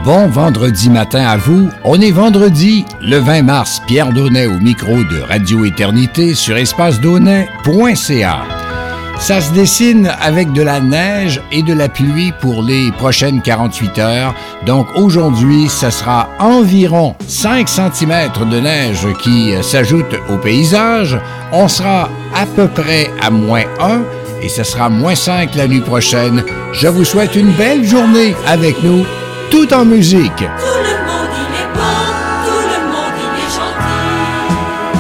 Bon vendredi matin à vous. On est vendredi, le 20 mars. Pierre Daunet au micro de Radio Éternité sur espacedaunet.ca. Ça se dessine avec de la neige et de la pluie pour les prochaines 48 heures. Donc aujourd'hui, ça sera environ 5 cm de neige qui s'ajoute au paysage. On sera à peu près à -1 et ça sera -5 la nuit prochaine. Je vous souhaite une belle journée avec nous, tout en musique. Tout le monde il est bon, tout le monde il est gentil.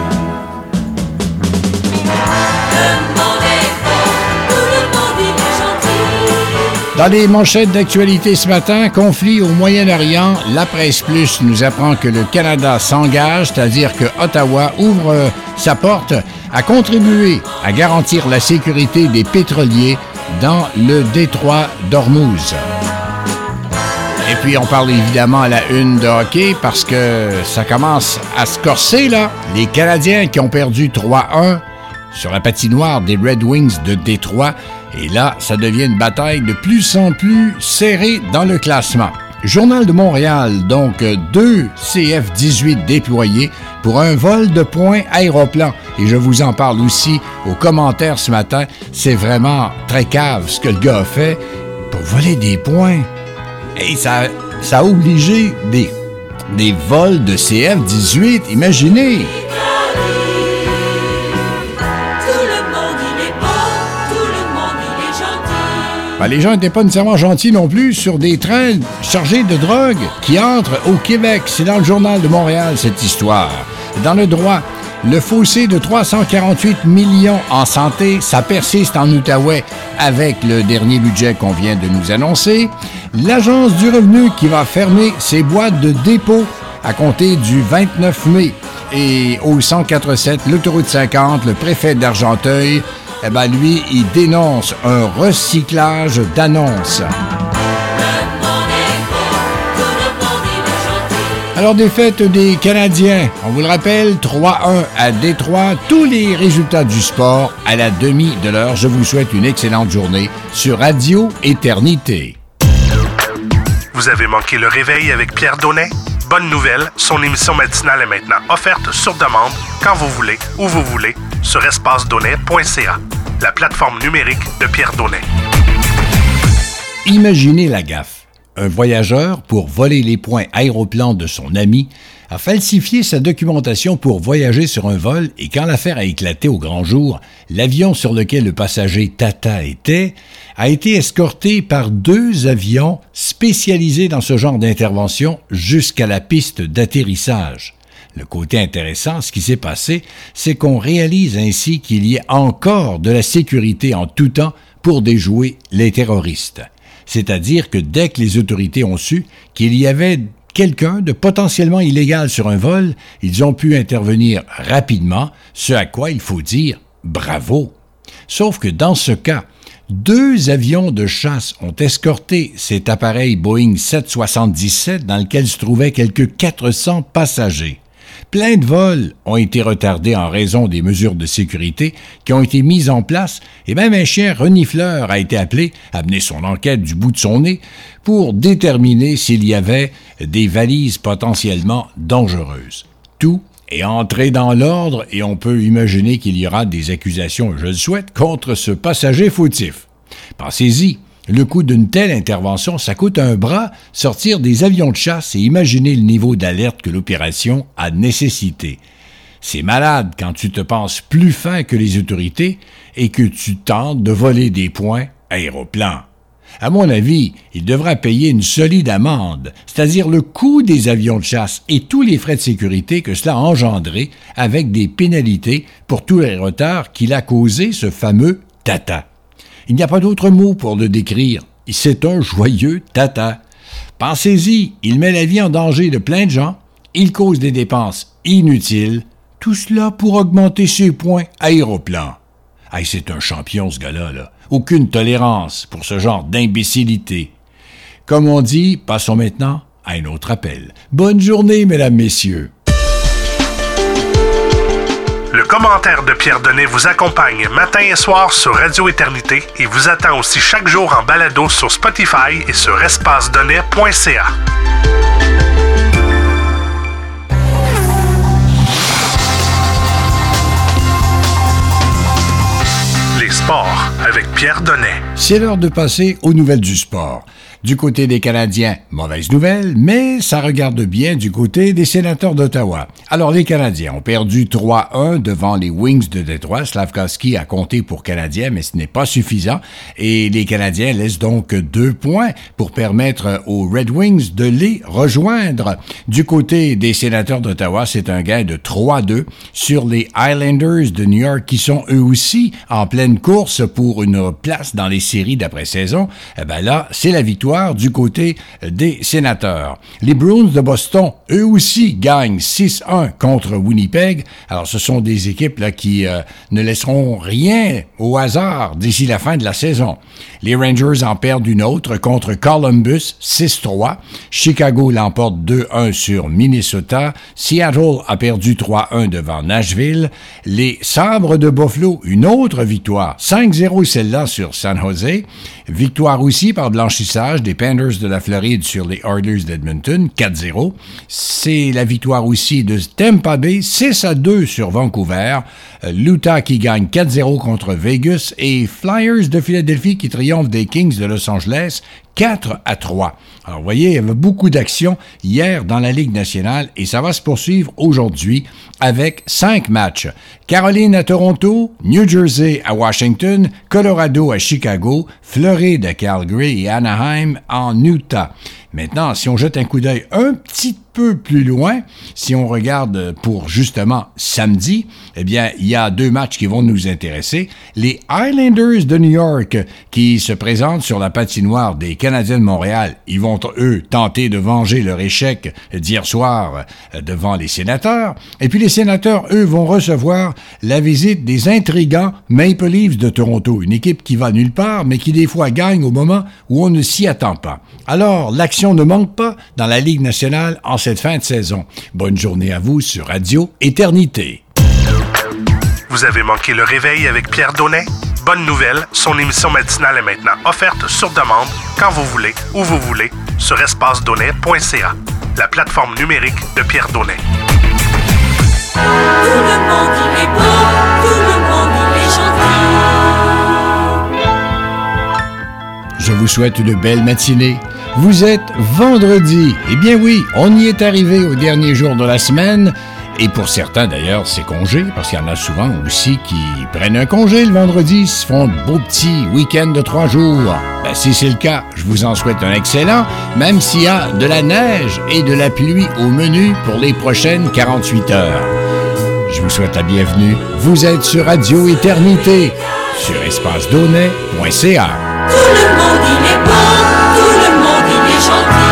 Le monde est bon, tout le monde il est gentil. Dans les manchettes d'actualité ce matin, conflit au Moyen-Orient, la Presse Plus nous apprend que le Canada s'engage, c'est-à-dire que Ottawa ouvre sa porte à contribuer à garantir la sécurité des pétroliers dans le détroit d'Ormuz. Et puis, on parle évidemment à la une de hockey parce que ça commence à se corser, là. Les Canadiens qui ont perdu 3-1 sur la patinoire des Red Wings de Détroit. Et là, ça devient une bataille de plus en plus serrée dans le classement. Journal de Montréal, donc 2 CF-18 déployés pour un vol de points aéroplan. Et je vous en parle aussi aux commentaires ce matin. C'est vraiment très cave ce que le gars a fait pour voler des points. Et ça a obligé des vols de CF-18, imaginez! Tout le monde il est bon, tout le monde il est gentil. Ben, les gens n'étaient pas nécessairement gentils non plus sur des trains chargés de drogue qui entrent au Québec. C'est dans le Journal de Montréal, cette histoire. Dans le droit, le fossé de 348 millions en santé, ça persiste en Outaouais avec le dernier budget qu'on vient de nous annoncer. L'Agence du revenu qui va fermer ses boîtes de dépôt à compter du 29 mai. Et au 104.7, l'autoroute 50, le préfet d'Argenteuil, lui, il dénonce un recyclage d'annonces. Alors, défaite des Canadiens, on vous le rappelle, 3-1 à Détroit. Tous les résultats du sport à la demi de l'heure. Je vous souhaite une excellente journée sur Radio Éternité. Vous avez manqué le réveil avec Pierre Daunet? Bonne nouvelle, son émission matinale est maintenant offerte sur demande, quand vous voulez, où vous voulez, sur espacedaunet.ca, la plateforme numérique de Pierre Daunet. Imaginez la gaffe. Un voyageur, pour voler les points aéroplan de son ami, a falsifié sa documentation pour voyager sur un vol et quand l'affaire a éclaté au grand jour, l'avion sur lequel le passager Tata était a été escorté par 2 avions spécialisés dans ce genre d'intervention jusqu'à la piste d'atterrissage. Le côté intéressant, ce qui s'est passé, c'est qu'on réalise ainsi qu'il y a encore de la sécurité en tout temps pour déjouer les terroristes. C'est-à-dire que dès que les autorités ont su qu'il y avait quelqu'un de potentiellement illégal sur un vol, ils ont pu intervenir rapidement, ce à quoi il faut dire bravo. Sauf que dans ce cas, 2 avions de chasse ont escorté cet appareil Boeing 777 dans lequel se trouvaient quelques 400 passagers. Plein de vols ont été retardés en raison des mesures de sécurité qui ont été mises en place et même un chien renifleur a été appelé à mener son enquête du bout de son nez pour déterminer s'il y avait des valises potentiellement dangereuses. Tout est entré dans l'ordre et on peut imaginer qu'il y aura des accusations, je le souhaite, contre ce passager fautif. Pensez-y. Le coût d'une telle intervention, ça coûte un bras sortir des avions de chasse et imaginer le niveau d'alerte que l'opération a nécessité. C'est malade quand tu te penses plus fin que les autorités et que tu tentes de voler des points aéroplans. À mon avis, il devra payer une solide amende, c'est-à-dire le coût des avions de chasse et tous les frais de sécurité que cela a engendré avec des pénalités pour tous les retards qu'il a causés, ce fameux Tata. Il n'y a pas d'autre mot pour le décrire. C'est un joyeux Tata. Pensez-y, il met la vie en danger de plein de gens, il cause des dépenses inutiles, tout cela pour augmenter ses points aéroplans. Hey, c'est un champion ce gars-là, là. Aucune tolérance pour ce genre d'imbécilité. Comme on dit, passons maintenant à un autre appel. Bonne journée, mesdames, messieurs. Le commentaire de Pierre Daunet vous accompagne matin et soir sur Radio Éternité et vous attend aussi chaque jour en balado sur Spotify et sur espacedaunet.ca. avec Pierre Donnet. C'est l'heure de passer aux nouvelles du sport. Du côté des Canadiens, mauvaise nouvelle, mais ça regarde bien du côté des Sénateurs d'Ottawa. Alors, les Canadiens ont perdu 3-1 devant les Wings de Détroit. Slavkovski a compté pour Canadiens, mais ce n'est pas suffisant. Et les Canadiens laissent donc 2 points pour permettre aux Red Wings de les rejoindre. Du côté des Sénateurs d'Ottawa, c'est un gain de 3-2 sur les Islanders de New York qui sont eux aussi en pleine course pour une place dans les séries d'après-saison. Eh ben là, c'est la victoire du côté des Sénateurs. Les Bruins de Boston, eux aussi, gagnent 6-1 contre Winnipeg. Alors, ce sont des équipes là, qui ne laisseront rien au hasard d'ici la fin de la saison. Les Rangers en perdent une autre contre Columbus, 6-3. Chicago l'emporte 2-1 sur Minnesota. Seattle a perdu 3-1 devant Nashville. Les Sabres de Buffalo, une autre victoire, 5-0 celle-là sur San Jose. Victoire aussi par blanchissage des Panthers de la Floride sur les Oilers d'Edmonton, 4-0. C'est la victoire aussi de Tampa Bay, 6-2 sur Vancouver. L'Utah qui gagne 4-0 contre Vegas et Flyers de Philadelphie qui triomphe des Kings de Los Angeles, 4-3. Alors, vous voyez, il y avait beaucoup d'actions hier dans la Ligue nationale et ça va se poursuivre aujourd'hui avec 5 matchs. Caroline à Toronto, New Jersey à Washington, Colorado à Chicago, Floride à Calgary et Anaheim en Utah. Maintenant, si on jette un coup d'œil un petit peu plus loin, si on regarde pour justement samedi, eh bien, il y a 2 matchs qui vont nous intéresser. Les Islanders de New York qui se présentent sur la patinoire des Canadiens de Montréal, ils vont, eux, tenter de venger leur échec d'hier soir devant les Sénateurs. Et puis les Sénateurs, eux, vont recevoir la visite des intrigants Maple Leafs de Toronto, une équipe qui va nulle part, mais qui des fois gagne au moment où on ne s'y attend pas. Alors, l'action ne manque pas dans la Ligue nationale en cette fin de saison. Bonne journée à vous sur Radio Éternité. Vous avez manqué le réveil avec Pierre Donnet? Bonne nouvelle, son émission matinale est maintenant offerte sur demande, quand vous voulez, où vous voulez, sur espacedonnet.ca, la plateforme numérique de Pierre Donnet. Tout le monde il est beau, tout le monde il est gentil. Je vous souhaite une belle matinée. Vous êtes vendredi. Eh bien oui, on y est arrivé au dernier jour de la semaine. Et pour certains, d'ailleurs, c'est congé, parce qu'il y en a souvent aussi qui prennent un congé le vendredi, se font de beaux petits week-ends de 3 jours. Ben, si c'est le cas, je vous en souhaite un excellent, même s'il y a de la neige et de la pluie au menu pour les prochaines 48 heures. Je vous souhaite la bienvenue. Vous êtes sur Radio Éternité, sur espacedonnet.ca. Tout le monde il est beau, tout le monde il est gentil.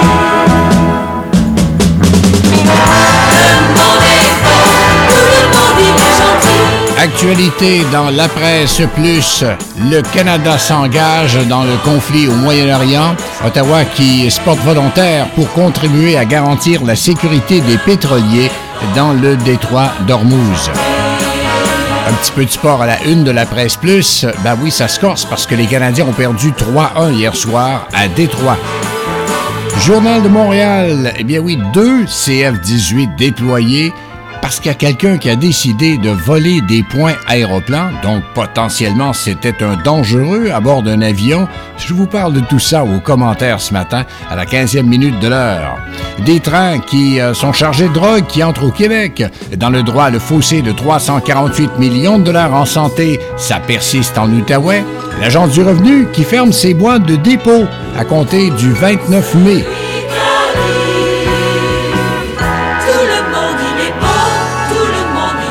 Le monde est beau, tout le monde il est gentil. Actualité dans la presse plus, le Canada s'engage dans le conflit au Moyen-Orient. Ottawa qui se porte volontaire pour contribuer à garantir la sécurité des pétroliers dans le détroit d'Ormuz. Un petit peu de sport à la une de la presse plus. Ben oui, ça se corse parce que les Canadiens ont perdu 3-1 hier soir à Détroit. Journal de Montréal, eh bien oui, 2 CF-18 déployés parce qu'il y a quelqu'un qui a décidé de voler des points aéroplans, donc potentiellement c'était un dangereux à bord d'un avion. Je vous parle de tout ça aux commentaires ce matin à la 15e minute de l'heure. Des trains qui sont chargés de drogue qui entrent au Québec. Dans le droit, le fossé de 348 millions de dollars en santé, ça persiste en Outaouais. L'Agence du revenu qui ferme ses boîtes de dépôt à compter du 29 mai. Tout le monde il est beau, tout le monde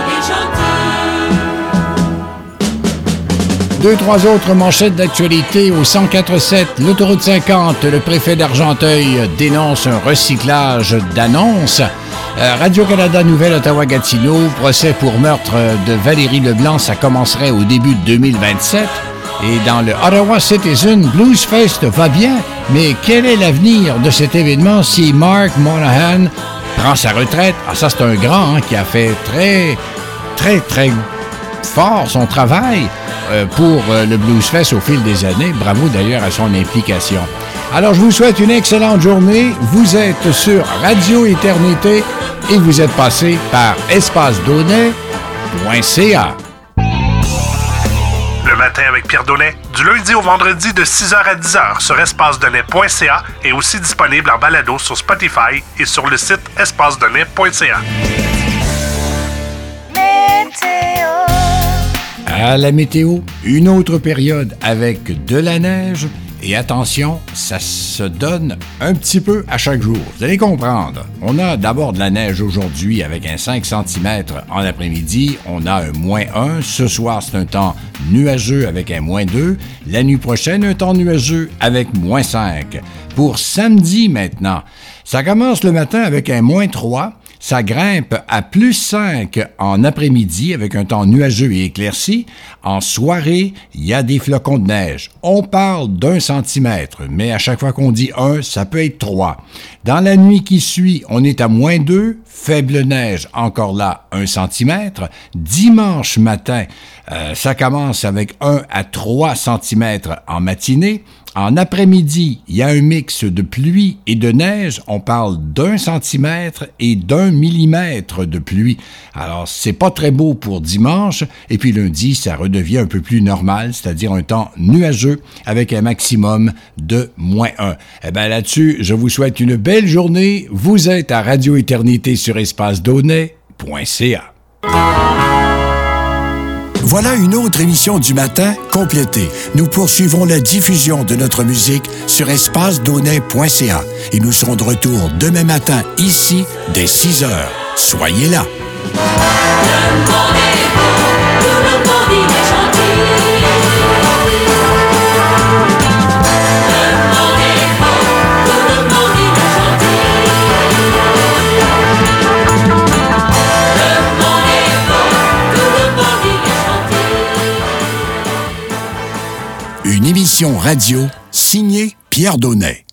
il est gentil. 2-3 autres manchettes d'actualité au 104.7. L'autoroute 50, le préfet d'Argenteuil dénonce un recyclage d'annonces. Radio-Canada Nouvelle Ottawa-Gatineau, procès pour meurtre de Valérie Leblanc, ça commencerait au début de 2027. Et dans le Ottawa Citizen, Blues Fest va bien, mais quel est l'avenir de cet événement si Mark Monahan prend sa retraite? Ah, ça, c'est un grand qui a fait très fort son travail pour le Blues Fest au fil des années. Bravo d'ailleurs à son implication. Alors, je vous souhaite une excellente journée. Vous êtes sur Radio Éternité et vous êtes passé par espacedonnet.ca. Le matin avec Pierre Donnet, du lundi au vendredi de 6h à 10h sur espacedonnet.ca et aussi disponible en balado sur Spotify et sur le site espacedonnet.ca. À la météo, une autre période avec de la neige. Et attention, ça se donne un petit peu à chaque jour. Vous allez comprendre. On a d'abord de la neige aujourd'hui avec un 5 cm en après-midi. On a un -1. Ce soir, c'est un temps nuageux avec un -2. La nuit prochaine, un temps nuageux avec -5. Pour samedi maintenant, ça commence le matin avec un -3. Ça grimpe à +5 en après-midi avec un temps nuageux et éclairci. En soirée, il y a des flocons de neige. On parle d'1 centimètre, mais à chaque fois qu'on dit 1, ça peut être 3. Dans la nuit qui suit, on est à -2, faible neige, encore là, 1 centimètre. Dimanche matin, ça commence avec 1 à 3 centimètres en matinée. En après-midi, il y a un mix de pluie et de neige. On parle d'1 centimètre et d'1 millimètre de pluie. Alors, c'est pas très beau pour dimanche. Et puis lundi, ça redevient un peu plus normal, c'est-à-dire un temps nuageux avec un maximum de -1. Eh bien, là-dessus, je vous souhaite une belle journée. Vous êtes à Radio Éternité sur espacedonnet.ca. Voilà une autre émission du matin complétée. Nous poursuivrons la diffusion de notre musique sur espacedonnet.ca et nous serons de retour demain matin ici dès 6 heures. Soyez là. Le monde est beau, tout le monde il est gentil. Le monde est beau, tout le monde il est gentil. Le monde est beau, tout le monde il est gentil. Une émission radio signée Pierre Donnet.